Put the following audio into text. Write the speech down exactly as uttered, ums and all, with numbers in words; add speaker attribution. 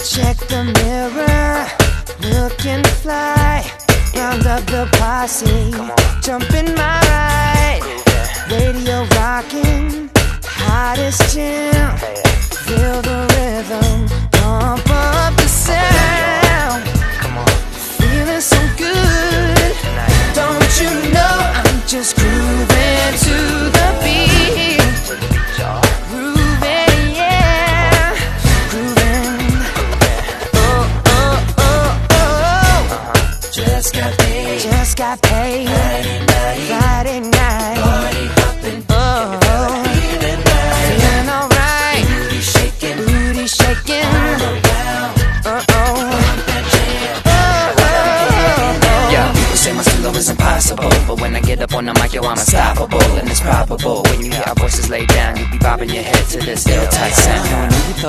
Speaker 1: Check the mirror, looking fly. Round up the posse, jump in my ride. Radio rocking, hottest jam. Feel the rhythm, pump up the sound. Feeling so good, don't you know I'm just grooving to the beat. Grooving, yeah, grooving. Oh, oh, oh, oh. Just got paid, just got paid. Friday night, Friday night. Party hopping, oh, feeling right, feeling alright. Booty shaking, booty shaking. All around, uh oh. Say my solo is impossible, but when I get up on the mic, yo, I'm unstoppable. And it's probable when you hear our voices laid down, you be bobbing your head to this ill tight sound.